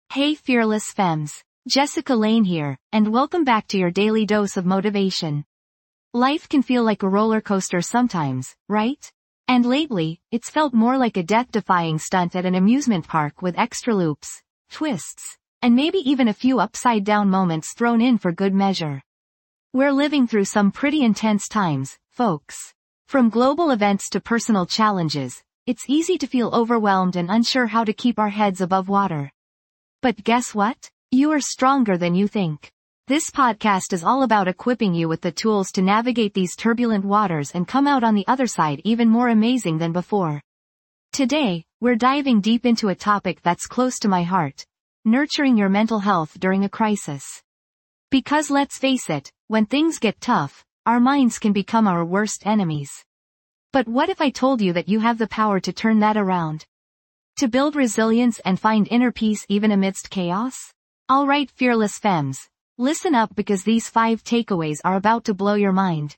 Hey fearless femmes, Jessica Lane here, and welcome back to your daily dose of motivation. Life can feel like a roller coaster sometimes, right? And lately, it's felt more like a death-defying stunt at an amusement park with extra loops, twists, and maybe even a few upside-down moments thrown in for good measure. We're living through some pretty intense times, folks. From global events to personal challenges, it's easy to feel overwhelmed and unsure how to keep our heads above water. But guess what? You are stronger than you think. This podcast is all about equipping you with the tools to navigate these turbulent waters and come out on the other side even more amazing than before. Today, we're diving deep into a topic that's close to my heart: nurturing your mental health during a crisis. Because let's face it, when things get tough, our minds can become our worst enemies. But what if I told you that you have the power to turn that around? To build resilience and find inner peace even amidst chaos? Alright fearless femmes, listen up because these 5 takeaways are about to blow your mind.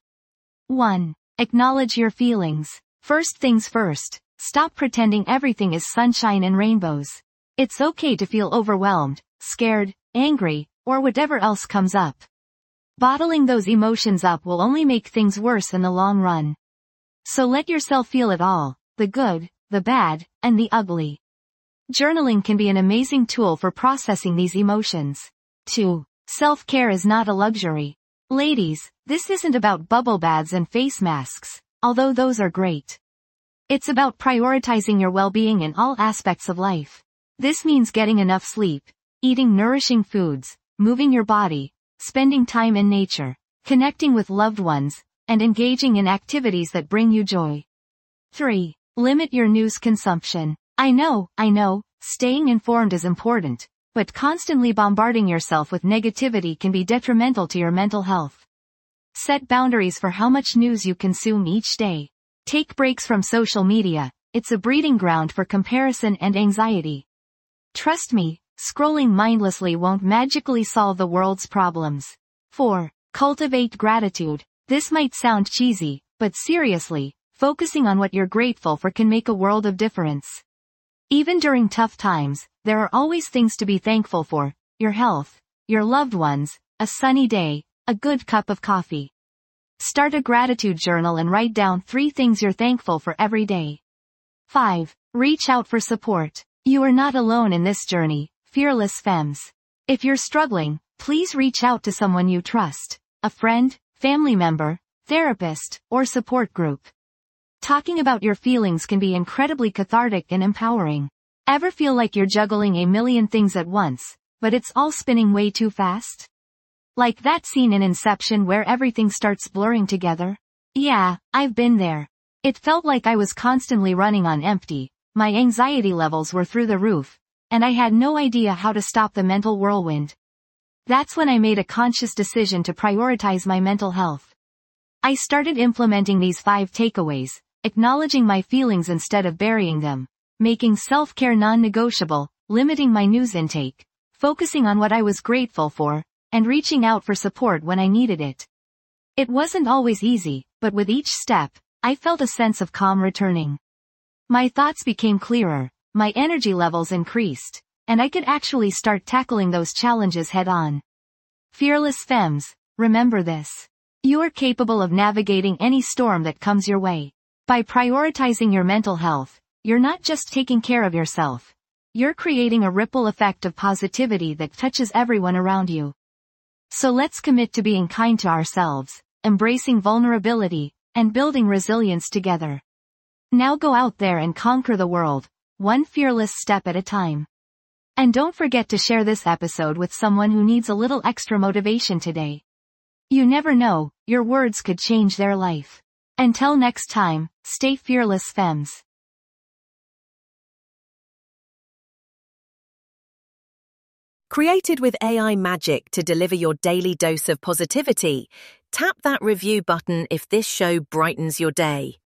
1. Acknowledge your feelings. First things first, stop pretending everything is sunshine and rainbows. It's okay to feel overwhelmed, scared, angry, or whatever else comes up. Bottling those emotions up will only make things worse in the long run. So let yourself feel it all, the good, the bad, and the ugly. Journaling can be an amazing tool for processing these emotions. 2. Self-care is not a luxury. Ladies, this isn't about bubble baths and face masks, although those are great. It's about prioritizing your well-being in all aspects of life. This means getting enough sleep, eating nourishing foods, moving your body, spending time in nature, connecting with loved ones, and engaging in activities that bring you joy. 3. Limit your news consumption. I know, staying informed is important, but constantly bombarding yourself with negativity can be detrimental to your mental health. Set boundaries for how much news you consume each day. Take breaks from social media, it's a breeding ground for comparison and anxiety. Trust me, scrolling mindlessly won't magically solve the world's problems. 4. Cultivate gratitude. This might sound cheesy, but seriously, focusing on what you're grateful for can make a world of difference. Even during tough times, there are always things to be thankful for: your health, your loved ones, a sunny day, a good cup of coffee. Start a gratitude journal and write down 3 things you're thankful for every day. 5. Reach out for support. You are not alone in this journey, fearless femmes. If you're struggling, please reach out to someone you trust: a friend, family member, therapist, or support group. Talking about your feelings can be incredibly cathartic and empowering. Ever feel like you're juggling a million things at once, but it's all spinning way too fast? Like that scene in Inception where everything starts blurring together? Yeah, I've been there. It felt like I was constantly running on empty, my anxiety levels were through the roof, and I had no idea how to stop the mental whirlwind. That's when I made a conscious decision to prioritize my mental health. I started implementing these 5 takeaways, acknowledging my feelings instead of burying them, making self-care non-negotiable, limiting my news intake, focusing on what I was grateful for, and reaching out for support when I needed it. It wasn't always easy, but with each step, I felt a sense of calm returning. My thoughts became clearer, my energy levels increased, and I could actually start tackling those challenges head-on. Fearless femmes, remember this. You are capable of navigating any storm that comes your way. By prioritizing your mental health, you're not just taking care of yourself. You're creating a ripple effect of positivity that touches everyone around you. So let's commit to being kind to ourselves, embracing vulnerability, and building resilience together. Now go out there and conquer the world, one fearless step at a time. And don't forget to share this episode with someone who needs a little extra motivation today. You never know, your words could change their life. Until next time, stay fearless femmes. Created with AI magic to deliver your daily dose of positivity, tap that review button if this show brightens your day.